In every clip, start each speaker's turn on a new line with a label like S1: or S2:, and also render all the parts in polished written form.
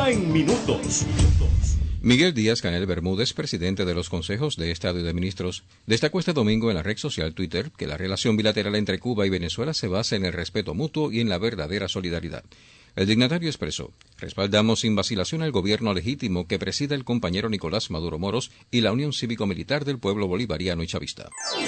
S1: Cuba en minutos.
S2: Miguel Díaz-Canel Bermúdez, presidente de los Consejos de Estado y de Ministros, destacó este domingo en la red social Twitter que la relación bilateral entre Cuba y Venezuela se basa en el respeto mutuo y en la verdadera solidaridad. El dignatario expresó: respaldamos sin vacilación al gobierno legítimo que presida el compañero Nicolás Maduro Moros y la Unión Cívico-Militar del Pueblo Bolivariano y Chavista.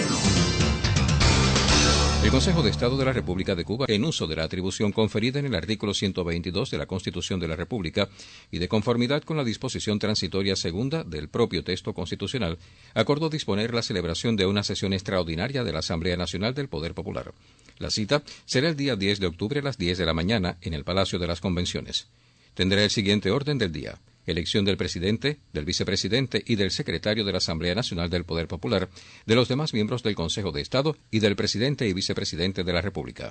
S2: El Consejo de Estado de la República de Cuba, en uso de la atribución conferida en el artículo 122 de la Constitución de la República y de conformidad con la disposición transitoria segunda del propio texto constitucional, acordó disponer la celebración de una sesión extraordinaria de la Asamblea Nacional del Poder Popular. La cita será el día 10 de octubre a las 10 de la mañana en el Palacio de las Convenciones. Tendrá el siguiente orden del día: elección del presidente, del vicepresidente y del secretario de la Asamblea Nacional del Poder Popular, de los demás miembros del Consejo de Estado y del presidente y vicepresidente de la República.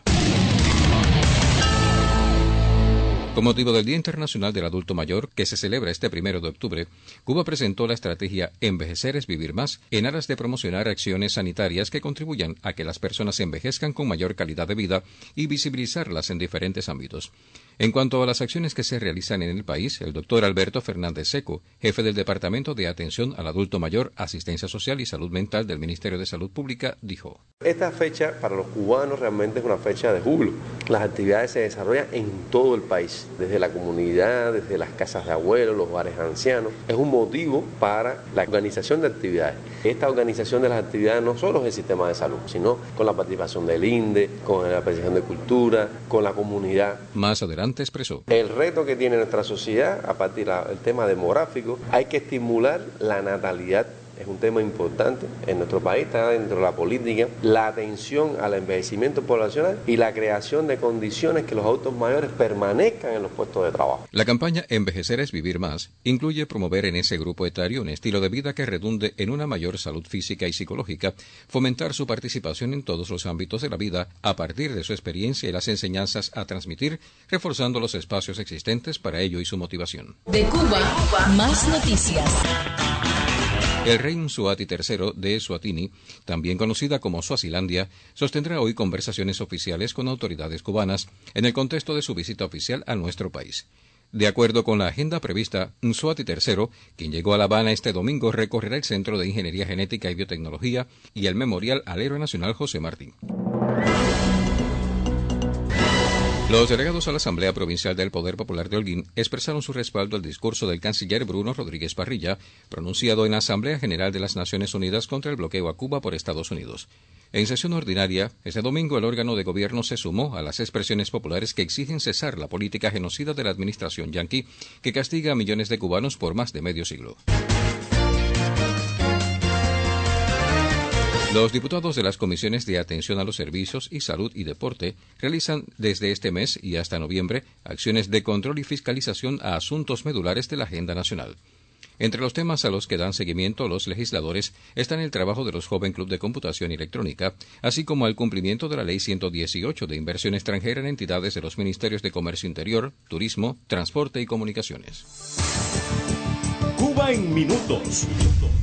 S2: Con motivo del Día Internacional del Adulto Mayor, que se celebra este 1 de octubre, Cuba presentó la estrategia Envejecer es Vivir Más en aras de promocionar acciones sanitarias que contribuyan a que las personas envejezcan con mayor calidad de vida y visibilizarlas en diferentes ámbitos. En cuanto a las acciones que se realizan en el país, el doctor Alberto Fernández Seco, jefe del Departamento de Atención al Adulto Mayor, Asistencia Social y Salud Mental del Ministerio de Salud Pública, dijo:
S3: esta fecha para los cubanos realmente es una fecha de júbilo. Las actividades se desarrollan en todo el país, desde la comunidad, desde las casas de abuelos, los hogares ancianos. Es un motivo para la organización de actividades. Esta organización de las actividades no solo es el sistema de salud, sino con la participación del INDE, con la participación de cultura, con la comunidad.
S2: Más adelante expresó:
S3: el reto que tiene nuestra sociedad a partir del tema demográfico, hay que estimular la natalidad. Es un tema importante en nuestro país, está dentro de la política, la atención al envejecimiento poblacional y la creación de condiciones que los adultos mayores permanezcan en los puestos de trabajo.
S2: La campaña Envejecer es Vivir Más incluye promover en ese grupo etario un estilo de vida que redunde en una mayor salud física y psicológica, fomentar su participación en todos los ámbitos de la vida a partir de su experiencia y las enseñanzas a transmitir, reforzando los espacios existentes para ello y su motivación.
S4: De Cuba, más noticias.
S2: El rey Mswati III de Eswatini, también conocida como Suazilandia, sostendrá hoy conversaciones oficiales con autoridades cubanas en el contexto de su visita oficial a nuestro país. De acuerdo con la agenda prevista, Mswati III, quien llegó a La Habana este domingo, recorrerá el Centro de Ingeniería Genética y Biotecnología y el Memorial al Héroe Nacional José Martí. Los delegados a la Asamblea Provincial del Poder Popular de Holguín expresaron su respaldo al discurso del canciller Bruno Rodríguez Parrilla, pronunciado en la Asamblea General de las Naciones Unidas contra el bloqueo a Cuba por Estados Unidos. En sesión ordinaria, este domingo el órgano de gobierno se sumó a las expresiones populares que exigen cesar la política genocida de la administración yanqui, que castiga a millones de cubanos por más de medio siglo. Los diputados de las comisiones de atención a los servicios y salud y deporte realizan desde este mes y hasta noviembre acciones de control y fiscalización a asuntos medulares de la agenda nacional. Entre los temas a los que dan seguimiento los legisladores están el trabajo de los Joven Club de Computación Electrónica, así como el cumplimiento de la Ley 118 de inversión extranjera en entidades de los Ministerios de Comercio Interior, Turismo, Transporte y Comunicaciones.
S1: Cuba en minutos.